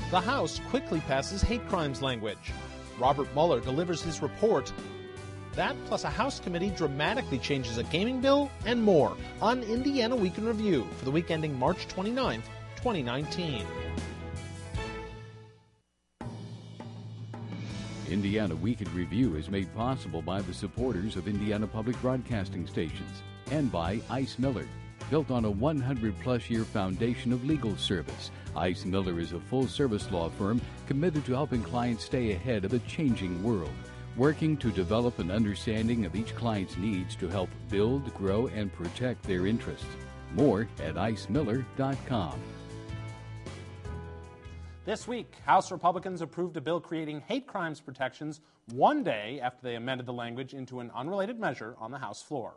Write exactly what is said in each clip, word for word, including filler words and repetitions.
The House quickly passes hate crimes language. Robert Mueller delivers his report. That plus a House committee dramatically changes a gaming bill and more on Indiana Week in Review for the week ending March twenty-ninth, twenty nineteen. Indiana Week in Review is made possible by the supporters of Indiana Public Broadcasting Stations and by Ice Miller. Built on a one hundred plus year foundation of legal service, Ice Miller is a full-service law firm committed to helping clients stay ahead of a changing world, working to develop an understanding of each client's needs to help build, grow, and protect their interests. More at ice miller dot com. This week, House Republicans approved a bill creating hate crimes protections one day after they amended the language into an unrelated measure on the House floor.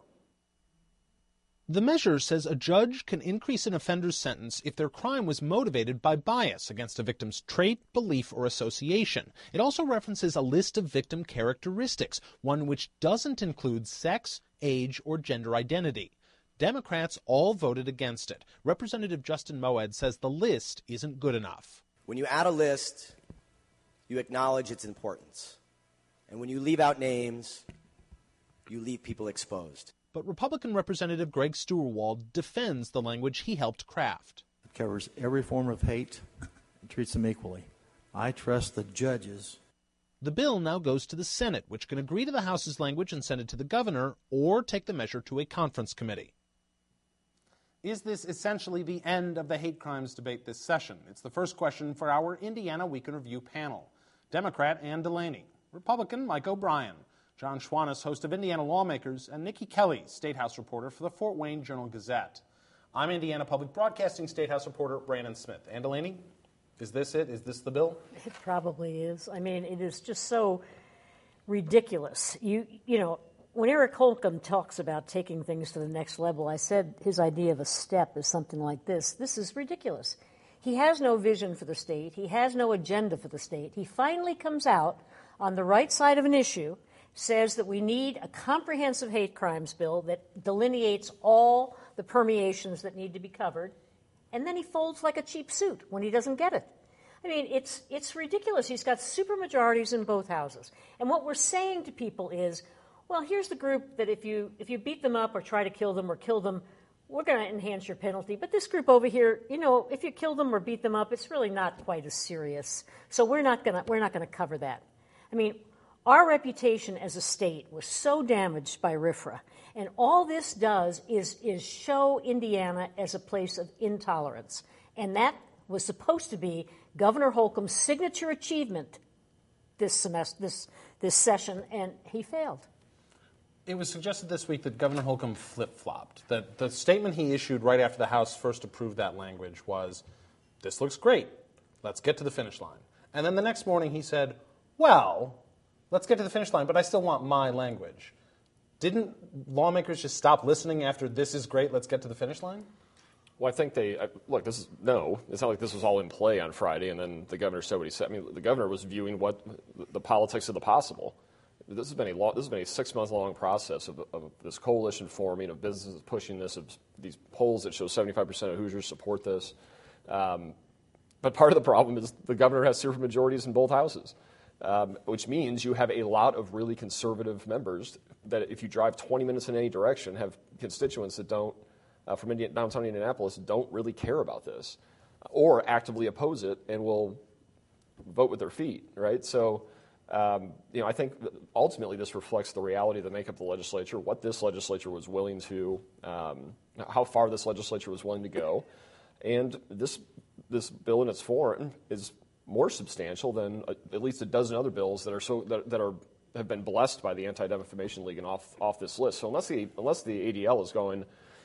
The measure says a judge can increase an offender's sentence if their crime was motivated by bias against a victim's trait, belief, or association. It also references a list of victim characteristics, one which doesn't include sex, age, or gender identity. Democrats all voted against it. Representative Justin Moed says the list isn't good enough. When you add a list, you acknowledge its importance. And when you leave out names, you leave people exposed. But Republican Representative Greg Steuerwald defends the language he helped craft. It covers every form of hate and treats them equally. I trust the judges. The bill now goes to the Senate, which can agree to the House's language and send it to the governor, or take the measure to a conference committee. Is this essentially the end of the hate crimes debate this session? It's the first question for our Indiana Week in Review panel. Democrat Ann Delaney, Republican Mike O'Brien, John Schwannis, host of Indiana Lawmakers, and Nikki Kelly, State House reporter for the Fort Wayne Journal-Gazette. I'm Indiana Public Broadcasting State House reporter Brandon Smith. Ann Delaney, is this it? Is this the bill? It probably is. I mean, it is just so ridiculous. You, you know, when Eric Holcomb talks about taking things to the next level, I said his idea of a step is something like this. This is ridiculous. He has no vision for the state. He has no agenda for the state. He finally comes out on the right side of an issue, says that we need a comprehensive hate crimes bill that delineates all the permeations that need to be covered, and then he folds like a cheap suit when he doesn't get it. I mean, it's it's ridiculous. He's got supermajorities in both houses. And what we're saying to people is, well, here's the group that if you if you beat them up or try to kill them or kill them, we're going to enhance your penalty. But this group over here, you know, if you kill them or beat them up, it's really not quite as serious. So we're not going to we're not going to cover that. I mean, our reputation as a state was so damaged by RFRA, and all this does is, is show Indiana as a place of intolerance. And that was supposed to be Governor Holcomb's signature achievement this semester, this, this session, and he failed. It was suggested this week that Governor Holcomb flip-flopped, that the statement he issued right after the House first approved that language was, this looks great, let's get to the finish line. And then the next morning he said, well, let's get to the finish line, but I still want my language. Didn't lawmakers just stop listening after this is great, let's get to the finish line? Well, I think they, look, this is, no, it's not like this was all in play on Friday and then the governor said what he said. I mean, the governor was viewing what, the politics of the possible. This has been a long, this has been a six-month-long process of, of this coalition forming, of businesses pushing this, of these polls that show seventy-five percent of Hoosiers support this. Um, but part of the problem is the governor has supermajorities in both houses. Um, which means you have a lot of really conservative members that if you drive twenty minutes in any direction have constituents that don't, uh, from Indiana, downtown Indianapolis, don't really care about this or actively oppose it and will vote with their feet, right? So, um, you know, I think ultimately this reflects the reality of the makeup of the legislature, what this legislature was willing to, um, how far this legislature was willing to go. And this this bill in its form is more substantial than uh, at least a dozen other bills that are so that, that are have been blessed by the Anti-Defamation League and off off this list. So unless the unless the A D L is going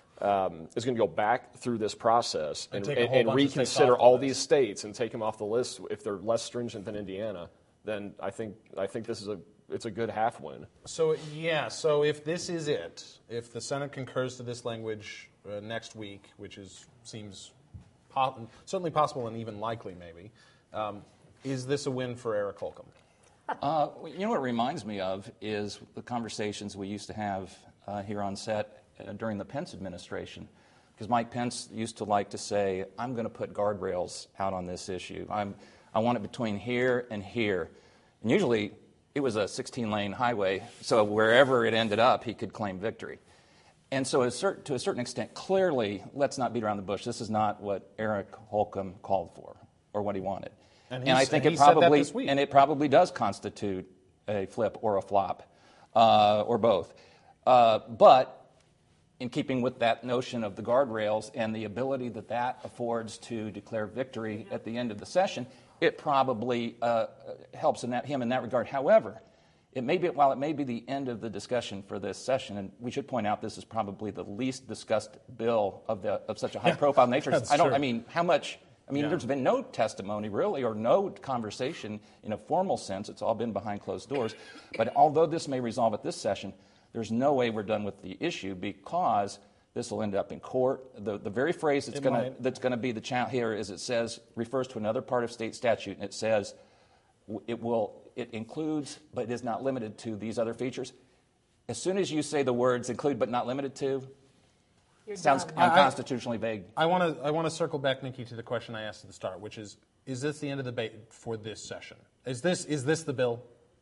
um, is going to go back through this process and, and, and, and reconsider all these states and take them off the list if they're less stringent than Indiana, then I think I think this is a it's a good half win. So yeah, so if this is it, if the Senate concurs to this language uh, next week, which is seems po- certainly possible and even likely, maybe. Um, is this a win for Eric Holcomb? Uh, you know what it reminds me of is the conversations we used to have uh, here on set uh, during the Pence administration. Because Mike Pence used to like to say, I'm going to put guardrails out on this issue. I'm, I want it between here and here. And usually it was a sixteen-lane highway, so wherever it ended up, he could claim victory. And so a cert- to a certain extent, clearly, let's not beat around the bush. This is not what Eric Holcomb called for or what he wanted. And, and I think and it probably this week. and it probably does constitute a flip or a flop uh, or both. Uh, but in keeping with that notion of the guardrails and the ability that that affords to declare victory at the end of the session, it probably uh, helps in that, him in that regard. However, it may be, while it may be the end of the discussion for this session, and we should point out this is probably the least discussed bill of, the, of such a high-profile nature. That's I don't. true. I mean, how much? I mean, Yeah. there's been no testimony really, or no conversation in a formal sense. It's all been behind closed doors. But although this may resolve at this session, there's no way we're done with the issue because this will end up in court. The, the very phrase that's going to that's going to be the challenge here is it says refers to another part of state statute, and it says it will it includes but is not limited to these other features. As soon as you say the words include but not limited to, You're sounds done. unconstitutionally vague. I want to I want to circle back, Nikki, to the question I asked at the start, which is: Is this the end of the debate for this session? Is this is this the bill?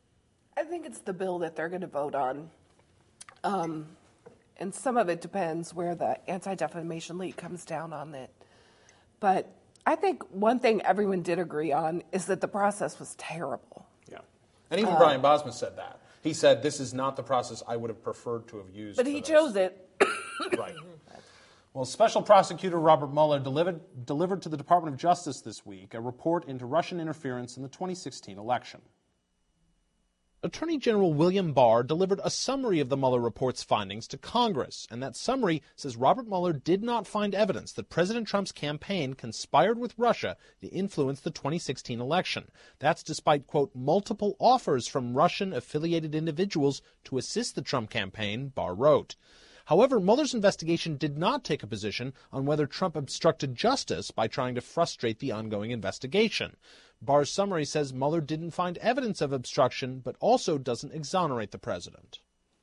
I think it's the bill that they're going to vote on. Um, and some of it depends where the Anti-Defamation League comes down on it. But I think one thing everyone did agree on is that the process was terrible. Yeah. And Uh, even Brian Bosma said that. He said, this is not the process I would have preferred to have used. But for he this." chose it. Right. Well, Special Prosecutor Robert Mueller delivered, delivered to the Department of Justice this week a report into Russian interference in the twenty sixteen election. Attorney General William Barr delivered a summary of the Mueller report's findings to Congress, and that summary says Robert Mueller did not find evidence that President Trump's campaign conspired with Russia to influence the twenty sixteen election. That's despite, quote, multiple offers from Russian-affiliated individuals to assist the Trump campaign, Barr wrote. However, Mueller's investigation did not take a position on whether Trump obstructed justice by trying to frustrate the ongoing investigation. Barr's summary says Mueller didn't find evidence of obstruction, but also doesn't exonerate the president.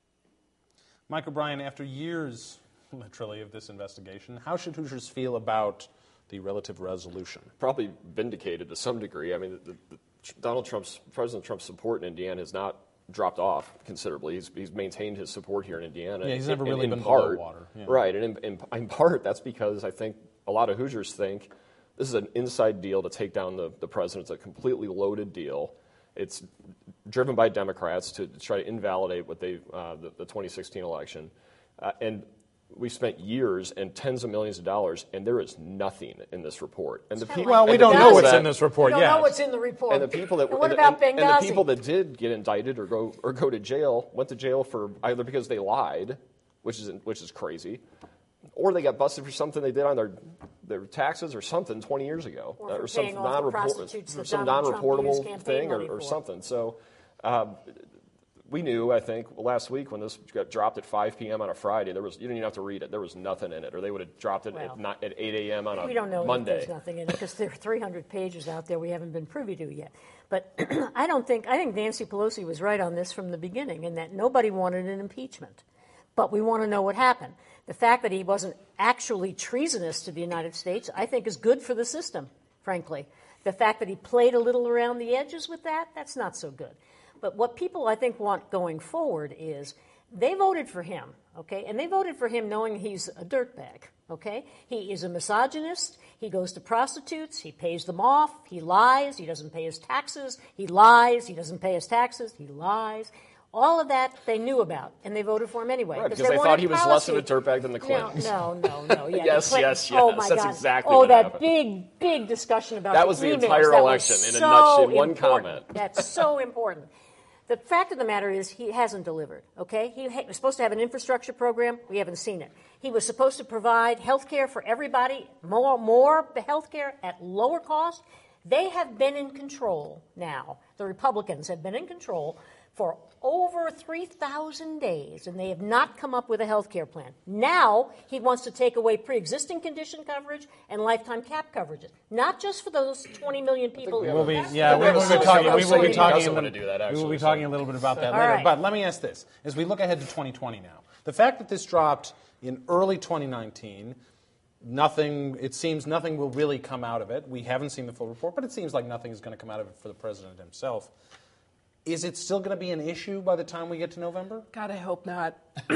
Mike O'Brien, after years, literally, of this investigation, how should Hoosiers feel about the relative resolution? Probably vindicated to some degree. I mean, the, the, Donald Trump's, President Trump's support in Indiana has not dropped off considerably. He's, he's maintained his support here in Indiana. Yeah, he's never in, really in been part, below water. Yeah. Right, and in, in, in part that's because I think a lot of Hoosiers think this is an inside deal to take down the, the president. It's a completely loaded deal. It's driven by Democrats to, to try to invalidate what they uh, the, the twenty sixteen election. Uh, and we spent years and tens of millions of dollars, and there is nothing in this report. And the kinda people, Well, we and the don't know people what's that- in this report We don't yet. know what's in the report. and the people that And what and, about and, Benghazi? and the people that did get indicted or go or go to jail went to jail for either because they lied, which is which is crazy, or they got busted for something they did on their their taxes or something twenty years ago, Or for some paying off the prostitutes that some Donald Trump used non-reportable campaign thing or, money or for. something. So. Um, we knew, I think, last week when this got dropped at five p.m. on a Friday, there was you didn't even have to read it. There was nothing in it, or they would have dropped it Well, at, not, at eight a.m. on a We don't know Monday. if there's nothing in it because there are three hundred pages out there we haven't been privy to yet. But I don't think, I think Nancy Pelosi was right on this from the beginning in that nobody wanted an impeachment. But we want to know what happened. The fact that he wasn't actually treasonous to the United States, I think, is good for the system, frankly. The fact that he played a little around the edges with that, that's not so good. But what people, I think, want going forward is they voted for him, okay? And they voted for him knowing he's a dirtbag, okay? He is a misogynist. He goes to prostitutes. He pays them off. He lies. He doesn't pay his taxes. He lies. He doesn't pay his taxes. He lies. All of that they knew about, and they voted for him anyway. Right, because they they thought wanted he was policy. less of a dirtbag than the No, Clintons. no, no, no. Yeah, the Yes, Clintons- yes, yes. Oh, my That's God. exactly Oh, what that happened. big, big discussion about That the was the emails. entire That election was in a so nutshell, in one important. comment. That's so important. The fact of the matter is he hasn't delivered, okay? He was supposed to have an infrastructure program. We haven't seen it. He was supposed to provide health care for everybody, more, more health care at lower cost. They have been in control now. The Republicans have been in control for over three thousand days, and they have not come up with a health care plan. Now he wants to take away pre-existing condition coverage and lifetime cap coverages, not just for those twenty million people. We'll be, That's- yeah, we have a will be system talking. of We will be saying he talking. doesn't a wanna little- do that, we will actually, be so- talking a little bit about that All later. right. But let me ask this: as we look ahead to twenty twenty now, the fact that this dropped in early twenty nineteen nothing. It seems nothing will really come out of it. We haven't seen the full report, but it seems like nothing is going to come out of it for the president himself. Is it still going to be an issue by the time we get to November? God, I hope not.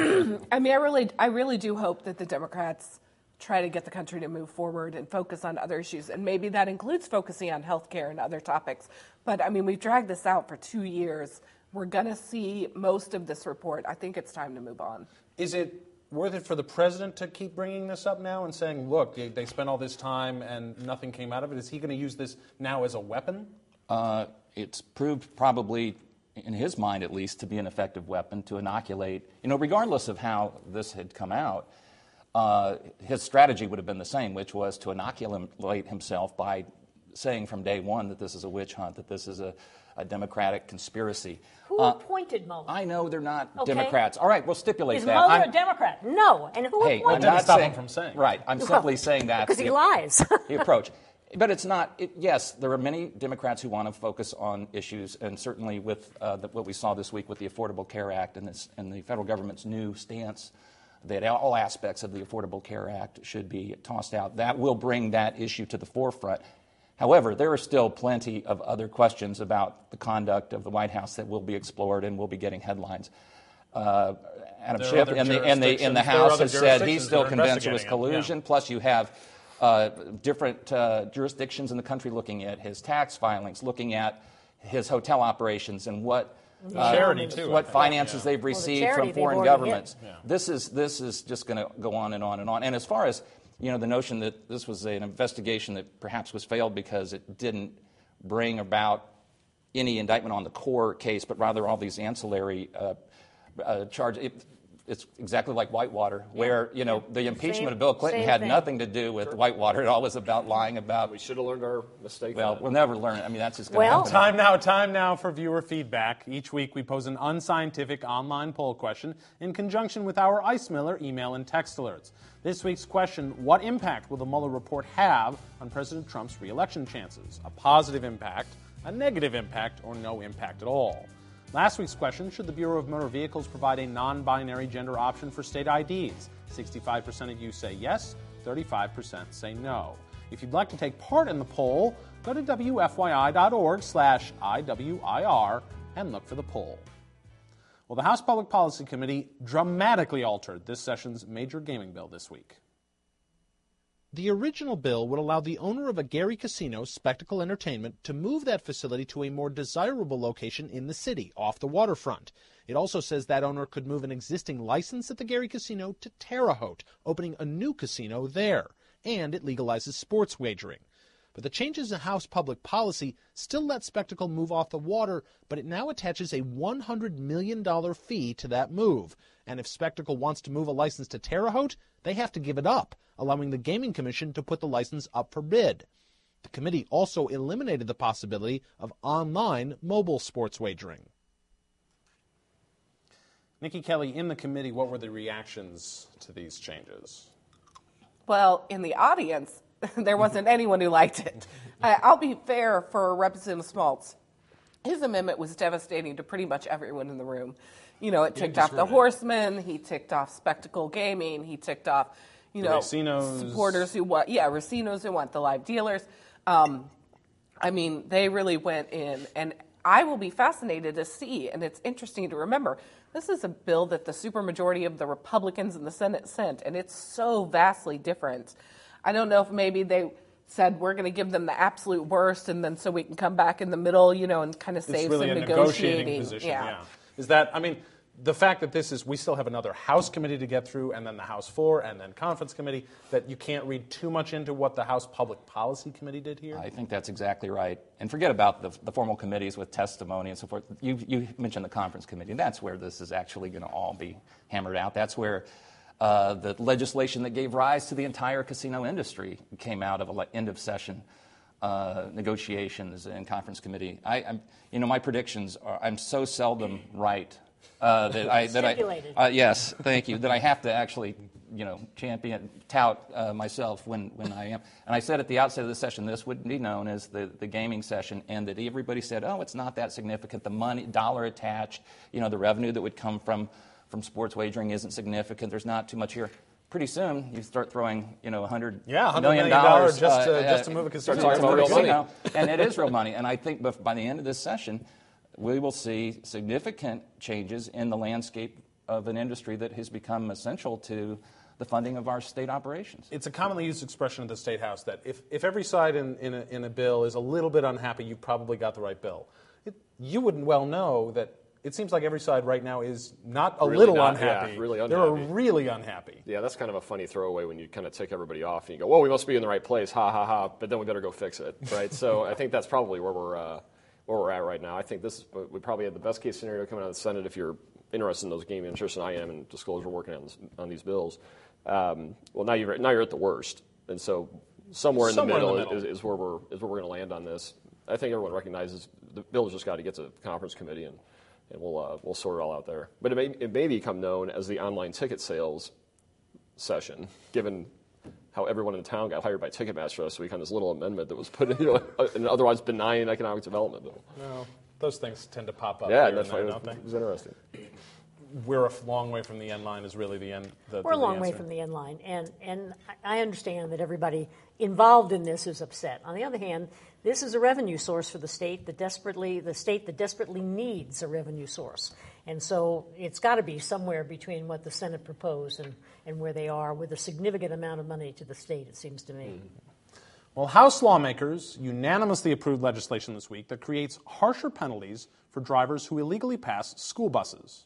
I mean, I really, I really do hope that the Democrats try to get the country to move forward and focus on other issues, and maybe that includes focusing on health care and other topics. But, I mean, we've dragged this out for two years. We're going to see most of this report. I think it's time to move on. Is it worth it for the president to keep bringing this up now and saying, look, they, they spent all this time and nothing came out of it? Is he going to use this now as a weapon? Uh, it's proved probably, in his mind at least, to be an effective weapon to inoculate. You know, regardless of how this had come out, uh, his strategy would have been the same, which was to inoculate himself by saying from day one that this is a witch hunt, that this is a, a Democratic conspiracy. Who uh, appointed Mueller? I know they're not Okay. Democrats. All right, we'll stipulate Is that. Mueller I'm- a Democrat? No. And who Hey, I'm appointed not him? stop saying, him from saying. Right, I'm Well, simply saying that. because he the- lies. the approach. But it's not, it, yes, there are many Democrats who want to focus on issues, and certainly with uh, the, what we saw this week with the Affordable Care Act and, this, and the federal government's new stance that all aspects of the Affordable Care Act should be tossed out. That will bring that issue to the forefront. However, there are still plenty of other questions about the conduct of the White House that will be explored and will be getting headlines. Uh, Adam There are Schiff other and the, and, the, and the jurisdictions- there are House other has said jurisdictions he's still that are convinced it was investigating it, yeah. collusion. Plus, you have uh, different uh, jurisdictions in the country looking at his tax filings, looking at his hotel operations and what uh, Charity, too, I what think. finances Yeah. they've the received charity from they've foreign already governments. hit. Yeah. This is this is just going to go on and on and on. And as far as you know, the notion that this was an investigation that perhaps was failed because it didn't bring about any indictment on the core case, but rather all these ancillary uh, uh, charges. It, it's exactly like Whitewater, where you know the impeachment Same- of Bill Clinton same had thing. nothing to do with Whitewater. It all was about lying about. We should have learned our mistake. Well, from we'll that. never learn it. I mean, that's just going to Well- happen. Time now, time now for viewer feedback. Each week we pose an unscientific online poll question in conjunction with our Ice Miller email and text alerts. This week's question, what impact will the Mueller report have on President Trump's re-election chances? A positive impact, a negative impact, or no impact at all? Last week's question, should the Bureau of Motor Vehicles provide a non-binary gender option for state I Ds? sixty-five percent of you say yes, thirty-five percent say no. If you'd like to take part in the poll, go to W F Y I dot org slash I W I R and look for the poll. Well, the House Public Policy Committee dramatically altered this session's major gaming bill this week. The original bill would allow the owner of a Gary Casino, Spectacle Entertainment, to move that facility to a more desirable location in the city, off the waterfront. It also says that owner could move an existing license at the Gary Casino to Terre Haute, opening a new casino there. And it legalizes sports wagering. But the changes in House public policy still let Spectacle move off the water, but it now attaches a one hundred million dollars fee to that move. And if Spectacle wants to move a license to Terre Haute, they have to give it up, allowing the Gaming Commission to put the license up for bid. The committee also eliminated the possibility of online mobile sports wagering. Nikki Kelly, in the committee, what were the reactions to these changes? Well, in the audience, there wasn't anyone who liked it. Uh, I'll be fair for Representative Smaltz. His amendment was devastating to pretty much everyone in the room. You know, it ticked off the Horsemen, he ticked off Spectacle Gaming, he ticked off, you The know, Racinos. supporters who want, yeah, Racinos who want the live dealers. Um, I mean, they really went in, and I will be fascinated to see, and it's interesting to remember, this is a bill that the supermajority of the Republicans in the Senate sent, and it's so vastly different. I don't know if maybe they said we're going to give them the absolute worst, and then so we can come back in the middle, you know, and kind of save It's really some a negotiating. negotiating position, yeah. yeah. Is that, I mean, the fact that this is, we still have another House committee to get through, and then the House floor, and then conference committee, that you can't read too much into what the House Public Policy Committee did here? I think that's exactly right. And forget about the, the formal committees with testimony and so forth. You, you mentioned the conference committee, and that's where this is actually going to all be hammered out. That's where uh, the legislation that gave rise to the entire casino industry came out of an end of session uh, negotiations and conference committee. I, I'm, you know, my predictions are, I'm so seldom right. Uh, that I, that I, uh, yes, thank you. That I have to actually, you know, champion, tout uh, myself when, when I am. And I said at the outset of the session, this would be known as the, the gaming session, and that everybody said, oh, it's not that significant. The money, dollar attached, you know, the revenue that would come from, from sports wagering isn't significant. There's not too much here. pretty soon you start throwing, you know, one hundred yeah, one hundred million million dollars dollars just, uh, to, uh, just to move a casino. Start talking about real money. Casino, and it is real money. And I think by the end of this session, we will see significant changes in the landscape of an industry that has become essential to the funding of our state operations. It's a commonly used expression at the State House that if, if every side in, in, a, in a bill is a little bit unhappy, you probably got the right bill. It, you wouldn't well know that it seems like every side right now is not a Really little not, unhappy. yeah, really They're unhappy. really unhappy. Yeah, that's kind of a funny throwaway when you kind of tick everybody off and you go, well, we must be in the right place, ha, ha, ha, but then we better go fix it, right? So I think that's probably where we're uh, where we're at right now. I think this is, we probably had the best case scenario coming out of the Senate if you're interested in those gaming interests, and I am, and Disclosure working on, this, on these bills. Um, well, now you're now you're at the worst, and so somewhere in Somewhere the middle, in the middle. Is, is where we're is where we're going to land on this. I think everyone recognizes the bill's just got to get to the conference committee, and and we'll uh, we'll sort it all out there. But it may it may become known as the online ticket sales session, given how everyone in the town got hired by Ticketmaster last week on this little amendment that was put into an otherwise benign economic development bill. No, those things tend to pop up. Yeah, here that's and there, why it don't was, they? it was interesting. We're a long way from the end line is really the end. The, We're a the long way answer. from the end line, and and I understand that everybody involved in this is upset. On the other hand, this is a revenue source for the state that desperately the state that desperately needs a revenue source, and so it's got to be somewhere between what the Senate proposed and, and where they are, with a significant amount of money to the state. It seems to me. Mm-hmm. Well, House lawmakers unanimously approved legislation this week that creates harsher penalties for drivers who illegally pass school buses.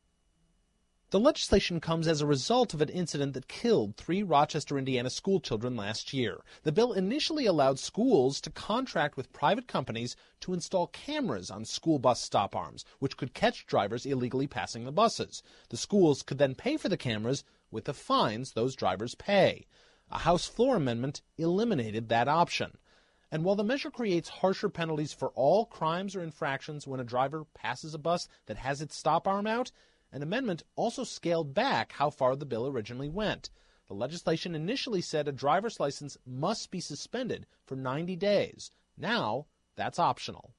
The legislation comes as a result of an incident that killed three Rochester, Indiana school children last year. The bill initially allowed schools to contract with private companies to install cameras on school bus stop arms, which could catch drivers illegally passing the buses. The schools could then pay for the cameras with the fines those drivers pay. A House floor amendment eliminated that option. And while the measure creates harsher penalties for all crimes or infractions when a driver passes a bus that has its stop arm out, an amendment also scaled back how far the bill originally went. The legislation initially said a driver's license must be suspended for ninety days. Now, that's optional.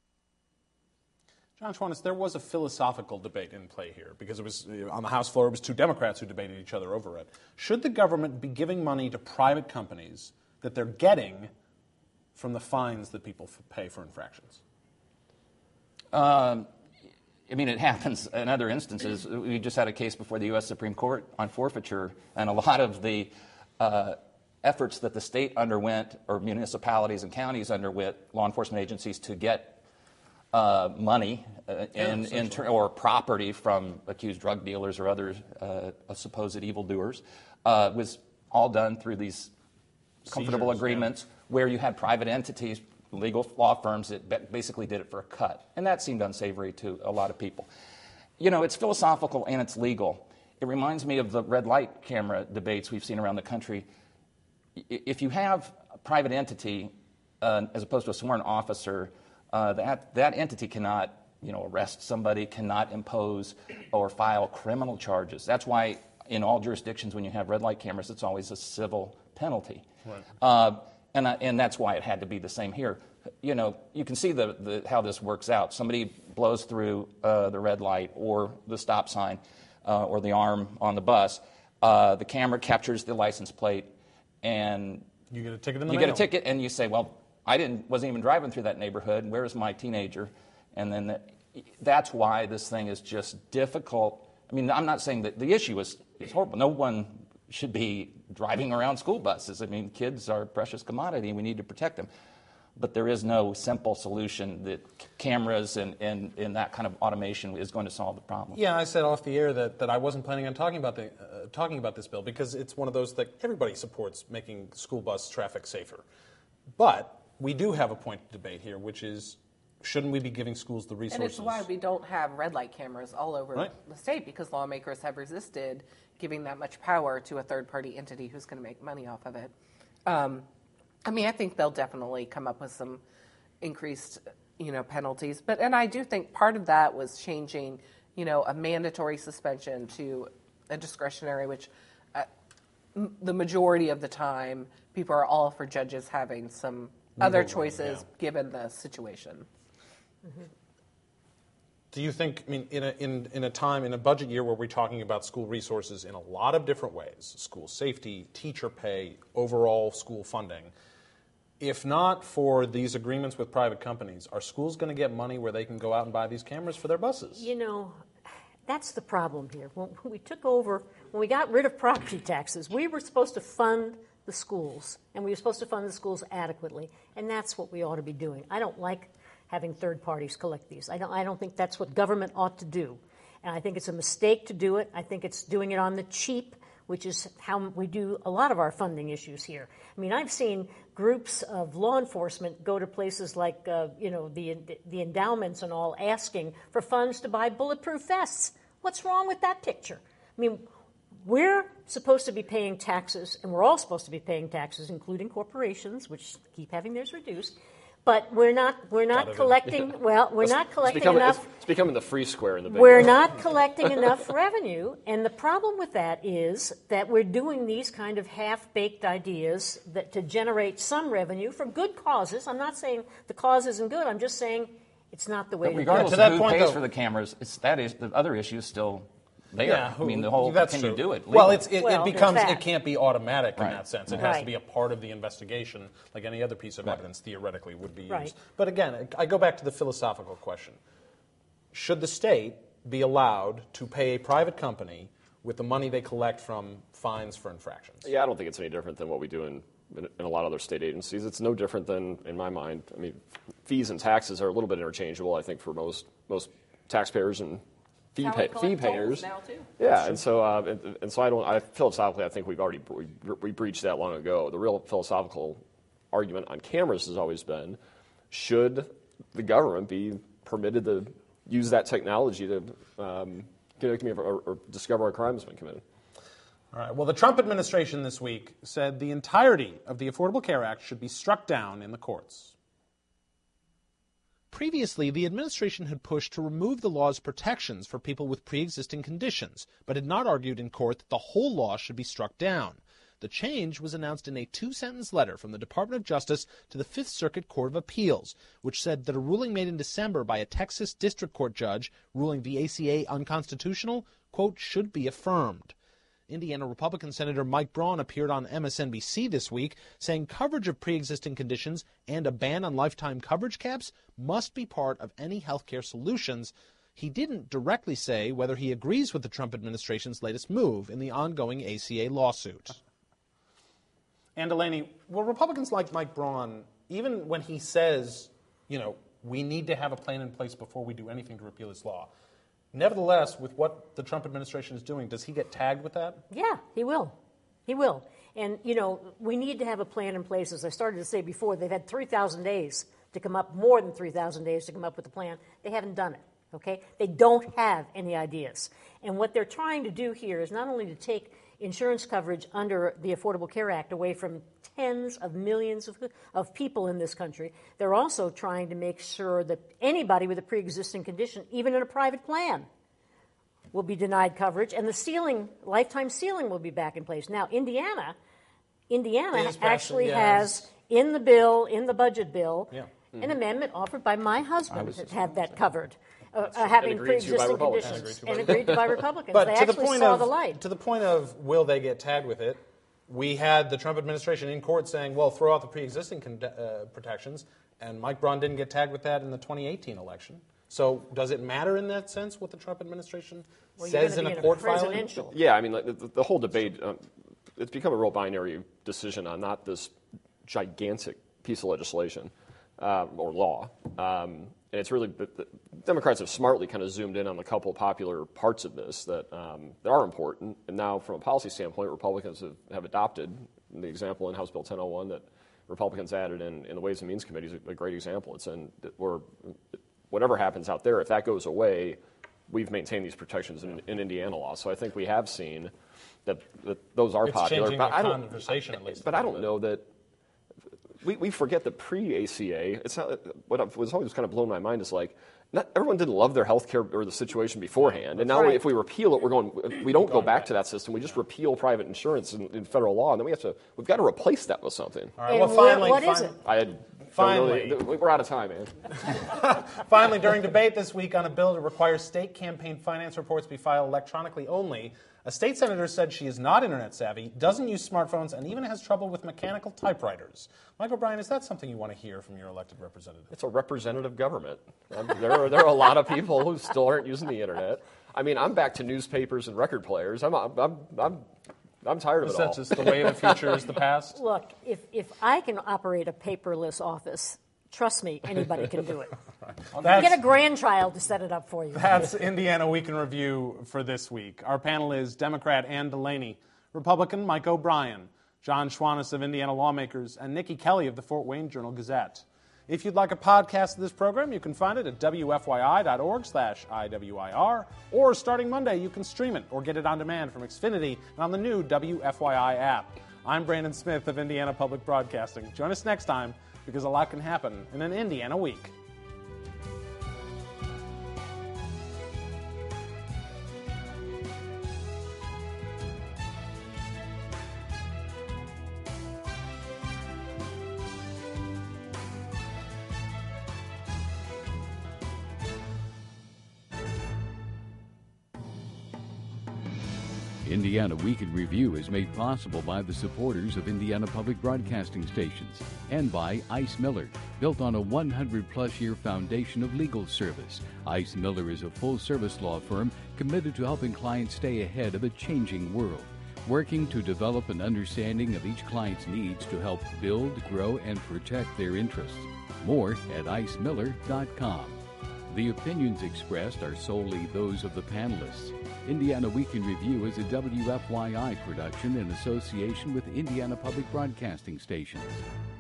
John Schwanitz, there was a philosophical debate in play here because it was on the House floor. It was two Democrats who debated each other over it. Should the government be giving money to private companies that they're getting from the fines that people f- pay for infractions? Um, I mean, it happens in other instances. We just had a case before the U S Supreme Court on forfeiture, and a lot of the uh, efforts that the state underwent, or municipalities and counties underwent, law enforcement agencies, to get uh, money uh, in, in ter- or property from accused drug dealers or other uh, supposed evildoers, uh, was all done through these comfortable Seizures, agreements yeah. where you had private entities, legal law firms that basically did it for a cut. And that seemed unsavory to a lot of people. You know, it's philosophical and it's legal. It reminds me of the red light camera debates we've seen around the country. If you have a private entity, uh, as opposed to a sworn officer, uh, that, that entity cannot, you know, arrest somebody, cannot impose or file criminal charges. That's why in all jurisdictions when you have red light cameras, it's always a civil penalty. Right. Uh, And, uh, and that's why it had to be the same here. You know, you can see the, the, how this works out. Somebody blows through uh, the red light or the stop sign uh, or the arm on the bus. Uh, the camera captures the license plate, and you get a ticket in the you mail. get a ticket, and you say, "Well, I didn't, wasn't even driving through that neighborhood. Where's my teenager?" And then the, that's why this thing is just difficult. I mean, I'm not saying that the issue is, is horrible. No one should be driving around school buses. I mean, kids are a precious commodity, and we need to protect them. But there is no simple solution that cameras and, and, and that kind of automation is going to solve the problem. Yeah, I said off the air that, that I wasn't planning on talking about the uh, talking about this bill because it's one of those that everybody supports making school bus traffic safer. But we do have a point of debate here, which is, shouldn't we be giving schools the resources? And it's why we don't have red light cameras all over right. the state, because lawmakers have resisted giving that much power to a third-party entity who's going to make money off of it. Um, I mean, I think they'll definitely come up with some increased, you know, penalties. But and I do think part of that was changing, you know, a mandatory suspension to a discretionary, which uh, m- the majority of the time people are all for judges having some other choices yeah. given the situation. Mm-hmm. Do you think, I mean, in a, in, in a time, in a budget year where we're talking about school resources in a lot of different ways, school safety, teacher pay, overall school funding, if not for these agreements with private companies, are schools going to get money where they can go out and buy these cameras for their buses? You know, that's the problem here. When we took over, when we got rid of property taxes, we were supposed to fund the schools, and we were supposed to fund the schools adequately, and that's what we ought to be doing. I don't like having third parties collect these. I don't, I don't think that's what government ought to do. And I think it's a mistake to do it. I think it's doing it on the cheap, which is how we do a lot of our funding issues here. I mean, I've seen groups of law enforcement go to places like, uh, you know, the, the endowments and all asking for funds to buy bulletproof vests. What's wrong with that picture? I mean, we're supposed to be paying taxes, and we're all supposed to be paying taxes, including corporations, which keep having theirs reduced. But we're not we're not collecting yeah. well we're it's, not collecting it's becoming, enough. It's, it's becoming the free square in the. We're not collecting enough revenue, and the problem with that is that we're doing these kind of half-baked ideas that to generate some revenue for good causes. I'm not saying the cause isn't good. I'm just saying it's not the way. But to regardless do it. of that who point, pays though, for the cameras, it's that is the other issue is still. There. Yeah, I mean, the whole, that's can true. you do it? Well, legally? it's, it, Well, it becomes, there's it that. can't be automatic in Right. that sense. It Right. has to be a part of the investigation, like any other piece of Right. evidence theoretically would be Right. used. But again, I go back to the philosophical question. Should the state be allowed to pay a private company with the money they collect from fines for infractions? Yeah, I don't think it's any different than what we do in, in, in a lot of other state agencies. It's no different than, in my mind, I mean, fees and taxes are a little bit interchangeable, I think, for most most taxpayers and fee, pay, fee payers. Now too. Yeah, and so uh, and, and so I don't. I philosophically, I think we've already we, we breached that long ago. The real philosophical argument on cameras has always been: should the government be permitted to use that technology to um, commit or, or discover a crime that's been committed? All right. Well, the Trump administration this week said the entirety of the Affordable Care Act should be struck down in the courts. Previously, the administration had pushed to remove the law's protections for people with pre-existing conditions, but had not argued in court that the whole law should be struck down. The change was announced in a two-sentence letter from the Department of Justice to the Fifth Circuit Court of Appeals, which said that a ruling made in December by a Texas district court judge ruling the A C A unconstitutional, quote, should be affirmed. Indiana Republican Senator Mike Braun appeared on M S N B C this week saying coverage of pre-existing conditions and a ban on lifetime coverage caps must be part of any health care solutions. He didn't directly say whether he agrees with the Trump administration's latest move in the ongoing A C A lawsuit. And Delaney, will Republicans like Mike Braun, even when he says, you know, we need to have a plan in place before we do anything to repeal this law, nevertheless, with what the Trump administration is doing, does he get tagged with that? Yeah, he will. He will. And, you know, we need to have a plan in place. As I started to say before, they've had three thousand days to come up, more than three thousand days to come up with a plan. They haven't done it, okay? They don't have any ideas. And what they're trying to do here is not only to take insurance coverage under the Affordable Care Act away from tens of millions of, of people in this country, they're also trying to make sure that anybody with a pre-existing condition, even in a private plan, will be denied coverage, and the ceiling, lifetime ceiling will be back in place. Now, Indiana, Indiana Yes, actually yes. has in the bill, in the budget bill, Yeah. an amendment offered by my husband was that just had that covered, uh, uh, having agreed to by pre-existing Republicans. conditions, And and agreed to by Republicans. But they to the actually point saw of the light. to the point of will they get tagged with it? We had the Trump administration in court saying, "Well, throw out the pre-existing con- uh, protections," and Mike Braun didn't get tagged with that in the twenty eighteen election. So, does it matter in that sense what the Trump administration Well, you're says gonna in be a court filing? presidential. Yeah, I mean, like, the, the whole debate, um, it's become a real binary decision on not this gigantic piece of legislation uh, or law. Um, and it's really, the, the Democrats have smartly kind of zoomed in on a couple popular parts of this that, um, that are important. And now, from a policy standpoint, Republicans have, have adopted the example in House Bill ten oh one that Republicans added in, in the Ways and Means Committee is a, a great example. It's in, where whatever happens out there, if that goes away, we've maintained these protections in, in Indiana law. So I think we have seen that, that those are It's popular. changing But the I don't, conversation, at least. but I don't know that we, we forget that pre-A C A. It's not what was always kind of blown my mind is like not everyone didn't love their health care or the situation beforehand, and now right. if we repeal it, we're going. We don't go back to that system. We just repeal private insurance in, in federal law, and then we have to. We've got to replace that with something. All right, And well, what- finally, what is fin- it? I had Finally. Don't really- we're out of time, man. Finally, during debate this week on a bill to require state campaign finance reports be filed electronically only, a state senator said she is not internet savvy, doesn't use smartphones, and even has trouble with mechanical typewriters. Mike O'Brien, is that something you want to hear from your elected representative? It's a representative government. Um, there, are, there are a lot of people who still aren't using the internet. I mean, I'm back to newspapers and record players. I'm, I'm, I'm, I'm, I'm tired of Is it that all. just the way of the future is the past? Look, if, if I can operate a paperless office, trust me, anybody can do it. That's- Get a grandchild to set it up for you. That's Indiana Week in Review for this week. Our panel is Democrat Ann Delaney, Republican Mike O'Brien, John Schwannis of Indiana Lawmakers, and Nikki Kelly of the Fort Wayne Journal-Gazette. If you'd like a podcast of this program, you can find it at W F Y I dot org slash I W I R, or starting Monday, you can stream it or get it on demand from Xfinity and on the new W F Y I app. I'm Brandon Smith of Indiana Public Broadcasting. Join us next time, because a lot can happen in an Indiana week. Indiana Week in Review is made possible by the supporters of Indiana Public Broadcasting Stations and by Ice Miller, built on a one hundred plus year foundation of legal service. Ice Miller is a full-service law firm committed to helping clients stay ahead of a changing world, working to develop an understanding of each client's needs to help build, grow, and protect their interests. More at ice miller dot com. The opinions expressed are solely those of the panelists. Indiana Week in Review is a W F Y I production in association with Indiana Public Broadcasting Stations.